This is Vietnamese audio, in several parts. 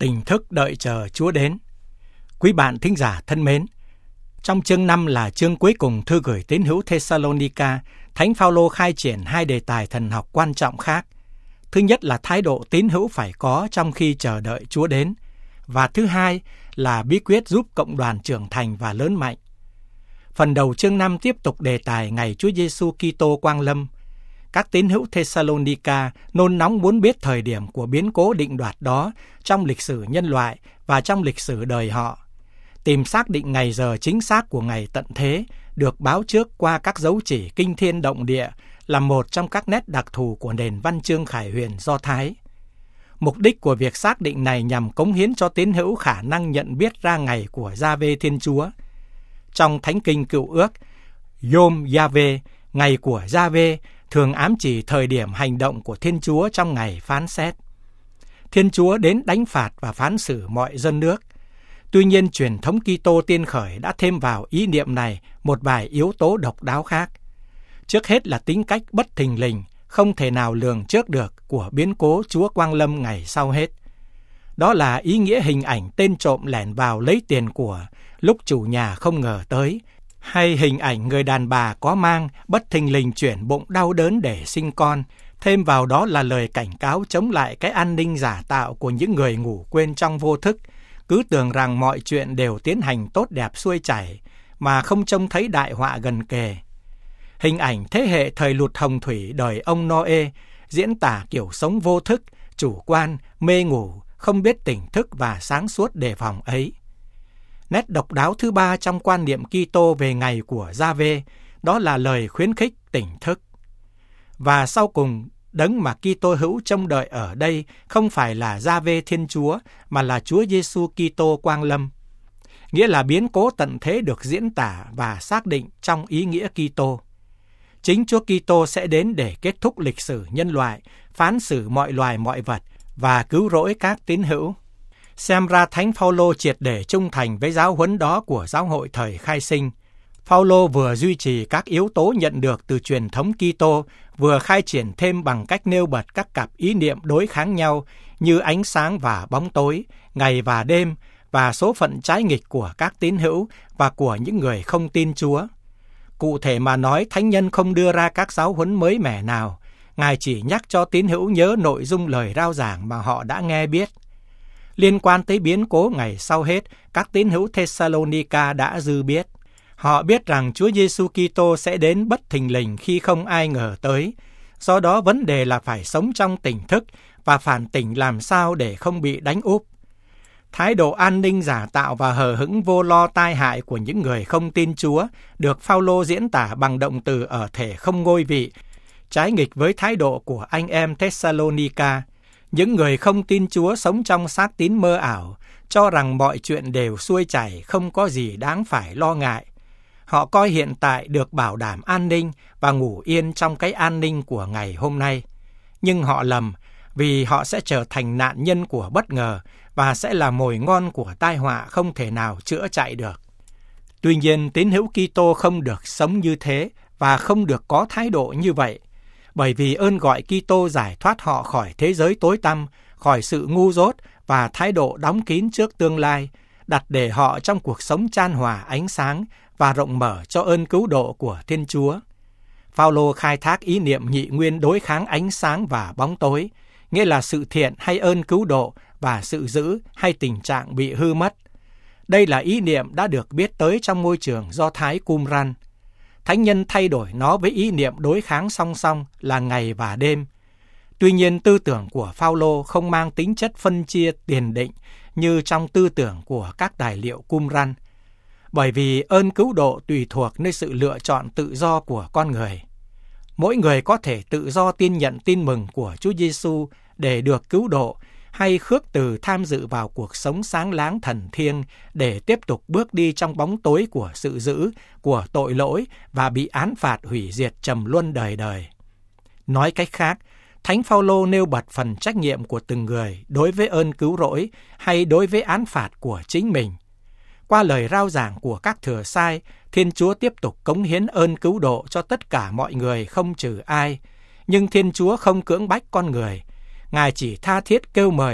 Tỉnh thức đợi chờ Chúa đến. Quý bạn thính giả thân mến, trong chương 5 là chương cuối cùng thư gửi tín hữu Thessalonica, Thánh Phaolô khai triển hai đề tài thần học quan trọng khác. Thứ nhất là thái độ tín hữu phải có trong khi chờ đợi Chúa đến, và thứ hai là bí quyết giúp cộng đoàn trưởng thành và lớn mạnh. Phần đầu chương 5 tiếp tục đề tài ngày Chúa Giêsu Kitô quang lâm. Các tín hữu Thessalonica nôn nóng muốn biết thời điểm của biến cố định đoạt đó trong lịch sử nhân loại và trong lịch sử đời họ. Tìm xác định ngày giờ chính xác của ngày tận thế được báo trước qua các dấu chỉ kinh thiên động địa là một trong các nét đặc thù của nền văn chương khải huyền Do Thái. Mục đích của việc xác định này nhằm cống hiến cho tín hữu khả năng nhận biết ra ngày của Gia-vê Thiên Chúa. Trong Thánh Kinh Cựu Ước, Yom Yahweh, ngày của Gia-vê, thường ám chỉ thời điểm hành động của Thiên Chúa trong ngày phán xét. Thiên Chúa đến đánh phạt và phán xử mọi dân nước. Tuy nhiên, truyền thống Kitô tiên khởi đã thêm vào ý niệm này một vài yếu tố độc đáo khác. Trước hết là tính cách bất thình lình, không thể nào lường trước được của biến cố Chúa quang lâm ngày sau hết. Đó là ý nghĩa hình ảnh tên trộm lẻn vào lấy tiền của lúc chủ nhà không ngờ tới, hay hình ảnh người đàn bà có mang bất thình lình chuyển bụng đau đớn để sinh con. Thêm vào đó là lời cảnh cáo chống lại cái an ninh giả tạo của những người ngủ quên trong vô thức, cứ tưởng rằng mọi chuyện đều tiến hành tốt đẹp xuôi chảy, mà không trông thấy đại họa gần kề. Hình ảnh thế hệ thời lụt hồng thủy đời ông Noe diễn tả kiểu sống vô thức, chủ quan, mê ngủ, không biết tỉnh thức và sáng suốt đề phòng ấy. Nét độc đáo thứ ba trong quan niệm Kitô về ngày của Gia-vê, đó là lời khuyến khích tỉnh thức. Và sau cùng, đấng mà Kitô hữu trông đợi ở đây không phải là Gia-vê Thiên Chúa, mà là Chúa Giêsu Kitô quang lâm. Nghĩa là biến cố tận thế được diễn tả và xác định trong ý nghĩa Kitô. Chính Chúa Kitô sẽ đến để kết thúc lịch sử nhân loại, phán xử mọi loài mọi vật và cứu rỗi các tín hữu. Xem ra Thánh Phaolô triệt để trung thành với giáo huấn đó của giáo hội thời khai sinh. Phaolô vừa duy trì các yếu tố nhận được từ truyền thống Kitô, vừa khai triển thêm bằng cách nêu bật các cặp ý niệm đối kháng nhau như ánh sáng và bóng tối, ngày và đêm, và số phận trái nghịch của các tín hữu và của những người không tin Chúa. Cụ thể mà nói, thánh nhân không đưa ra các giáo huấn mới mẻ nào. Ngài chỉ nhắc cho tín hữu nhớ nội dung lời rao giảng mà họ đã nghe biết. Liên quan tới biến cố ngày sau hết, các tín hữu Thessalonica đã dư biết. Họ biết rằng Chúa Giêsu Kitô sẽ đến bất thình lình khi không ai ngờ tới. Do đó vấn đề là phải sống trong tỉnh thức và phản tỉnh làm sao để không bị đánh úp. Thái độ an ninh giả tạo và hờ hững vô lo tai hại của những người không tin Chúa được Phaolô diễn tả bằng động từ ở thể không ngôi vị, trái nghịch với thái độ của anh em Thessalonica. Những người không tin Chúa sống trong xác tín mơ ảo, cho rằng mọi chuyện đều xuôi chảy, không có gì đáng phải lo ngại. Họ coi hiện tại được bảo đảm an ninh và ngủ yên trong cái an ninh của ngày hôm nay. Nhưng họ lầm, vì họ sẽ trở thành nạn nhân của bất ngờ và sẽ là mồi ngon của tai họa không thể nào chữa chạy được. Tuy nhiên, tín hữu Kitô không được sống như thế và không được có thái độ như vậy, bởi vì ơn gọi Kitô giải thoát họ khỏi thế giới tối tăm, khỏi sự ngu dốt và thái độ đóng kín trước tương lai, đặt để họ trong cuộc sống chan hòa ánh sáng và rộng mở cho ơn cứu độ của Thiên Chúa. Phaolô khai thác ý niệm nhị nguyên đối kháng ánh sáng và bóng tối, nghĩa là sự thiện hay ơn cứu độ và sự dữ hay tình trạng bị hư mất. Đây là ý niệm đã được biết tới trong môi trường Do Thái Qumran. Thánh nhân thay đổi nó với ý niệm đối kháng song song là ngày và đêm. Tuy nhiên, tư tưởng của Phaolô không mang tính chất phân chia tiền định như trong tư tưởng của các tài liệu Qumran, bởi vì ơn cứu độ tùy thuộc nơi sự lựa chọn tự do của con người. Mỗi người có thể tự do tin nhận tin mừng của Chúa Giêsu để được cứu độ, hay khước từ tham dự vào cuộc sống sáng láng thần thiêng để tiếp tục bước đi trong bóng tối của sự dữ, của tội lỗi và bị án phạt hủy diệt trầm luân đời đời. Nói cách khác, Thánh Phaolô nêu bật phần trách nhiệm của từng người đối với ơn cứu rỗi hay đối với án phạt của chính mình. Qua lời rao giảng của các thừa sai, Thiên Chúa tiếp tục cống hiến ơn cứu độ cho tất cả mọi người không trừ ai. Nhưng Thiên Chúa không cưỡng bách con người. Ngài chỉ tha thiết kêu mời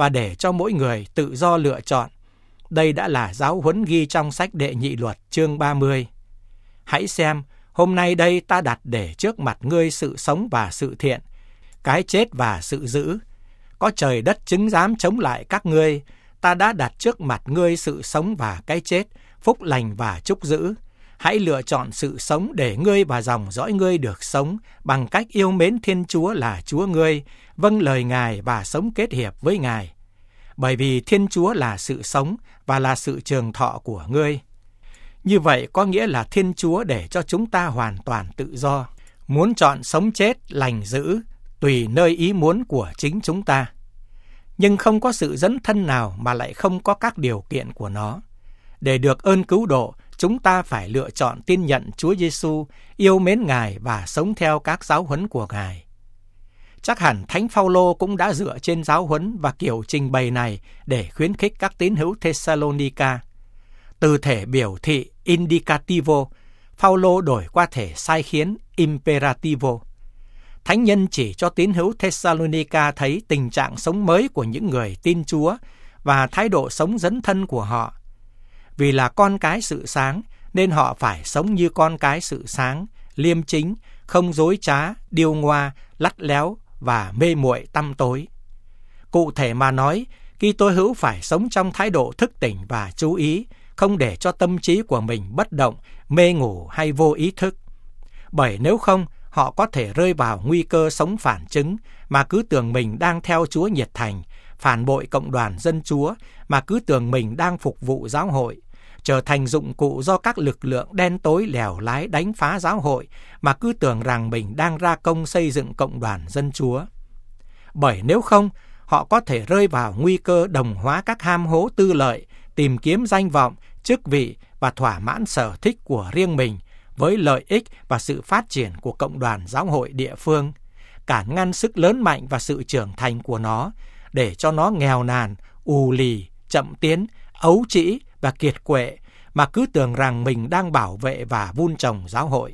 và để cho mỗi người tự do lựa chọn. Đây đã là giáo huấn ghi trong sách Đệ Nhị Luật chương 30. Hãy xem, hôm nay đây ta đặt để trước mặt ngươi sự sống và sự thiện, cái chết và sự dữ. Có trời đất chứng giám chống lại các ngươi, ta đã đặt trước mặt ngươi sự sống và cái chết, phúc lành và chúc dữ. Hãy lựa chọn sự sống để ngươi và dòng dõi ngươi được sống bằng cách yêu mến Thiên Chúa là Chúa ngươi, vâng lời Ngài và sống kết hiệp với Ngài. Bởi vì Thiên Chúa là sự sống và là sự trường thọ của ngươi. Như vậy có nghĩa là Thiên Chúa để cho chúng ta hoàn toàn tự do, muốn chọn sống chết, lành dữ, tùy nơi ý muốn của chính chúng ta. Nhưng không có sự dấn thân nào mà lại không có các điều kiện của nó. Để được ơn cứu độ, chúng ta phải lựa chọn tin nhận Chúa Giêsu, yêu mến Ngài và sống theo các giáo huấn của Ngài. Chắc hẳn Thánh Phaolô cũng đã dựa trên giáo huấn và kiểu trình bày này để khuyến khích các tín hữu Thessalonica. Từ thể biểu thị indicativo, Phaolô đổi qua thể sai khiến imperativo. Thánh nhân chỉ cho tín hữu Thessalonica thấy tình trạng sống mới của những người tin Chúa và thái độ sống dấn thân của họ. Vì là con cái sự sáng, nên họ phải sống như con cái sự sáng, liêm chính, không dối trá, điêu ngoa, lắt léo và mê muội tăm tối. Cụ thể mà nói, Kitô hữu phải sống trong thái độ thức tỉnh và chú ý, không để cho tâm trí của mình bất động, mê ngủ hay vô ý thức. Bởi nếu không, họ có thể rơi vào nguy cơ sống phản chứng mà cứ tưởng mình đang theo Chúa nhiệt thành, phản bội cộng đoàn dân Chúa mà cứ tưởng mình đang phục vụ giáo hội, trở thành dụng cụ do các lực lượng đen tối lèo lái đánh phá giáo hội mà cứ tưởng rằng mình đang ra công xây dựng cộng đoàn dân Chúa. Bởi nếu không, họ có thể rơi vào nguy cơ đồng hóa các ham hố tư lợi, tìm kiếm danh vọng, chức vị và thỏa mãn sở thích của riêng mình với lợi ích và sự phát triển của cộng đoàn giáo hội địa phương, cản ngăn sức lớn mạnh và sự trưởng thành của nó, để cho nó nghèo nàn, ù lì, chậm tiến, ấu trĩ và kiệt quệ mà cứ tưởng rằng mình đang bảo vệ và vun trồng giáo hội.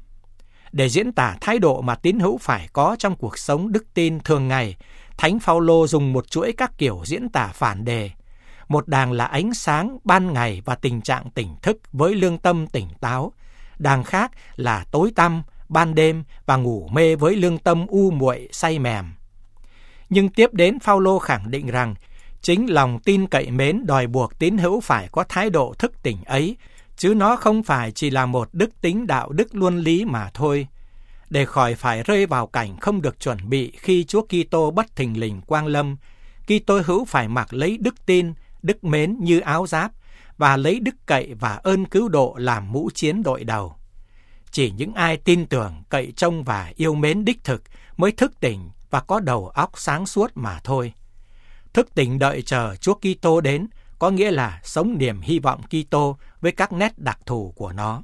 Để diễn tả thái độ mà tín hữu phải có trong cuộc sống đức tin thường ngày, Thánh Phaolô dùng một chuỗi các kiểu diễn tả phản đề. Một đàng là ánh sáng ban ngày và tình trạng tỉnh thức với lương tâm tỉnh táo. Đàng khác là tối tăm, ban đêm và ngủ mê với lương tâm u muội say mềm. Nhưng tiếp đến Phaolô khẳng định rằng chính lòng tin cậy mến đòi buộc tín hữu phải có thái độ thức tỉnh ấy, chứ nó không phải chỉ là một đức tính đạo đức luân lý mà thôi. Để khỏi phải rơi vào cảnh không được chuẩn bị khi Chúa Kitô bất thình lình quang lâm, Kitô hữu phải mặc lấy đức tin, đức mến như áo giáp và lấy đức cậy và ơn cứu độ làm mũ chiến đội đầu. Chỉ những ai tin tưởng, cậy trông và yêu mến đích thực mới thức tỉnh và có đầu óc sáng suốt mà thôi. Thức tỉnh đợi chờ Chúa Kitô đến có nghĩa là sống niềm hy vọng Kitô với các nét đặc thù của nó.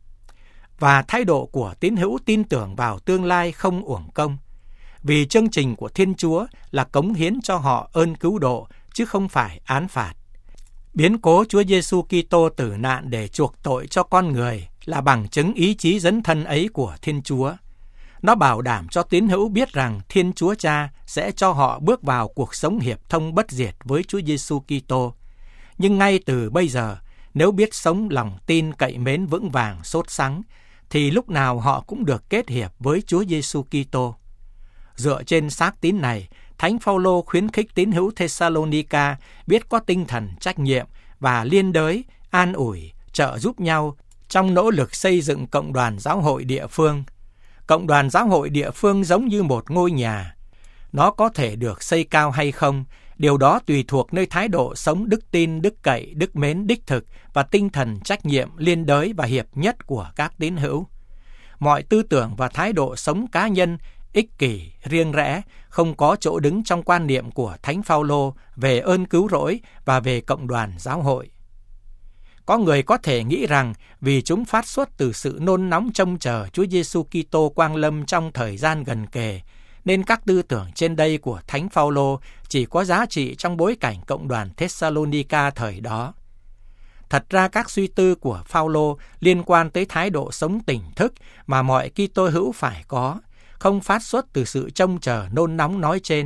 Và thái độ của tín hữu tin tưởng vào tương lai không uổng công, vì chương trình của Thiên Chúa là cống hiến cho họ ơn cứu độ chứ không phải án phạt. Biến cố Chúa Giêsu Kitô tử nạn để chuộc tội cho con người là bằng chứng ý chí dấn thân ấy của Thiên Chúa. Nó bảo đảm cho tín hữu biết rằng Thiên Chúa Cha sẽ cho họ bước vào cuộc sống hiệp thông bất diệt với Chúa Giêsu Kitô. Nhưng ngay từ bây giờ, nếu biết sống lòng tin cậy mến vững vàng sốt sắng, thì lúc nào họ cũng được kết hiệp với Chúa Giêsu Kitô. Dựa trên xác tín này, Thánh Phaolô khuyến khích tín hữu Thessalonica biết có tinh thần trách nhiệm và liên đới, an ủi, trợ giúp nhau trong nỗ lực xây dựng cộng đoàn giáo hội địa phương. Cộng đoàn giáo hội địa phương giống như một ngôi nhà. Nó có thể được xây cao hay không, điều đó tùy thuộc nơi thái độ sống đức tin, đức cậy, đức mến đích thực và tinh thần trách nhiệm liên đới và hiệp nhất của các tín hữu. Mọi tư tưởng và thái độ sống cá nhân, ích kỷ, riêng rẽ không có chỗ đứng trong quan niệm của Thánh Phaolô về ơn cứu rỗi và về cộng đoàn giáo hội. Có người có thể nghĩ rằng vì chúng phát xuất từ sự nôn nóng trông chờ Chúa Giêsu Kitô quang lâm trong thời gian gần kề, nên các tư tưởng trên đây của Thánh Phaolô chỉ có giá trị trong bối cảnh cộng đoàn Thessalonica thời đó. Thật ra các suy tư của Phaolô liên quan tới thái độ sống tỉnh thức mà mọi Kitô hữu phải có, không phát xuất từ sự trông chờ nôn nóng nói trên,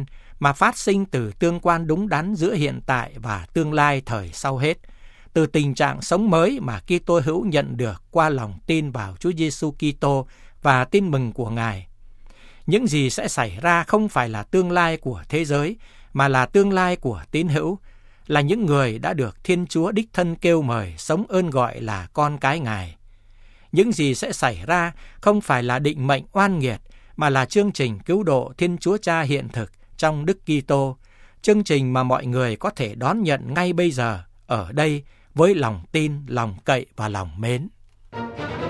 mà phát sinh từ tương quan đúng đắn giữa hiện tại và tương lai thời sau hết, từ tình trạng sống mới mà Kitô hữu nhận được qua lòng tin vào Chúa Giêsu Kitô và tin mừng của Ngài. Những gì sẽ xảy ra không phải là tương lai của thế giới, mà là tương lai của tín hữu, là những người đã được Thiên Chúa đích thân kêu mời sống ơn gọi là con cái Ngài. Những gì sẽ xảy ra không phải là định mệnh oan nghiệt, mà là chương trình cứu độ Thiên Chúa Cha hiện thực trong Đức Kitô, chương trình mà mọi người có thể đón nhận ngay bây giờ, ở đây, với lòng tin, lòng cậy và lòng mến.